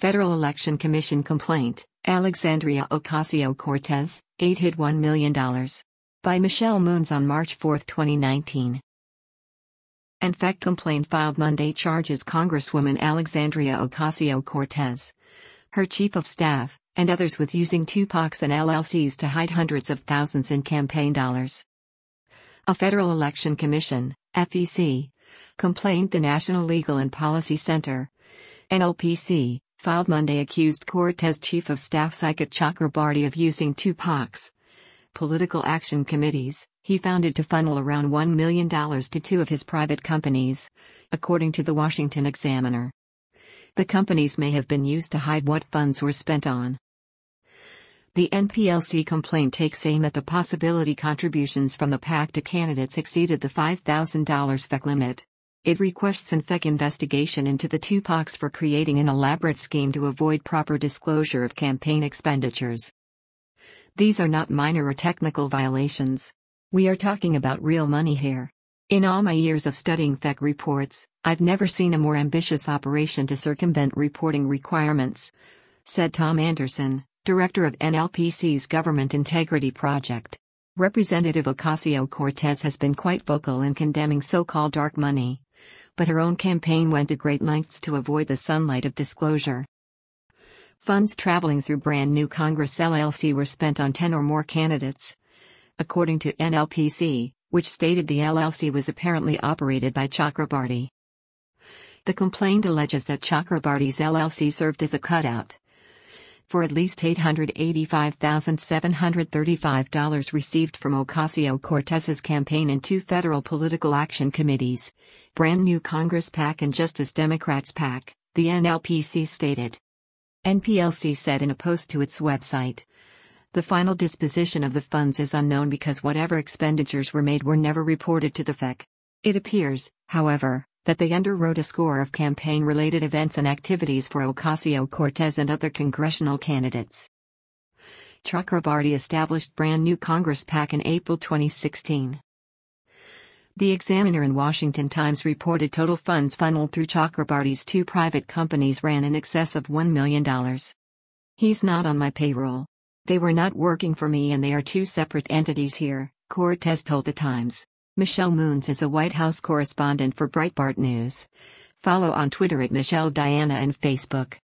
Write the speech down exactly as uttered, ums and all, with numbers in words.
Federal Election Commission complaint, Alexandria Ocasio-Cortez, aide hid one million dollars. By Michelle Moons on March fourth, twenty nineteen. An F E C complaint filed Monday charges Congresswoman Alexandria Ocasio-Cortez, her chief of staff, and others with using Tupacs and L L Cs to hide hundreds of thousands in campaign dollars. A Federal Election Commission, F E C, complaint the National Legal and Policy Center, N L P C, filed Monday accused Cortez Chief of Staff Saikat Chakrabarti of using two P A Cs, political action committees, he founded to funnel around one million dollars to two of his private companies, according to the Washington Examiner. The companies may have been used to hide what funds were spent on. The N P L C complaint takes aim at the possibility contributions from the PAC to candidates exceeded the five thousand dollars F E C limit. It requests an F E C investigation into the two P A Cs for creating an elaborate scheme to avoid proper disclosure of campaign expenditures. These are not minor or technical violations. We are talking about real money here. In all my years of studying F E C reports, I've never seen a more ambitious operation to circumvent reporting requirements, said Tom Anderson, director of N L P C's Government Integrity Project. Representative Ocasio-Cortez has been quite vocal in condemning so-called dark money, but her own campaign went to great lengths to avoid the sunlight of disclosure. Funds traveling through Brand New Congress L L C were spent on ten or more candidates, according to N L P C, which stated the L L C was apparently operated by Chakrabarti. The complaint alleges that Chakrabarti's L L C served as a cutout for at least eight hundred eighty-five thousand seven hundred thirty-five dollars received from Ocasio-Cortez's campaign in two federal political action committees, Brand New Congress PAC and Justice Democrats PAC, the N L P C stated. N P L C said in a post to its website, "The final disposition of the funds is unknown because whatever expenditures were made were never reported to the F E C. It appears, however, that they underwrote a score of campaign-related events and activities for Ocasio-Cortez and other congressional candidates." Chakrabarti established Brand New Congress PAC in April twenty sixteen. The Examiner and Washington Times reported total funds funneled through Chakrabarti's two private companies ran in excess of one million dollars. "He's not on my payroll. They were not working for me and they are two separate entities here," Cortez told the Times. Michelle Moons is a White House correspondent for Breitbart News. Follow on Twitter at Michelle Diana and Facebook.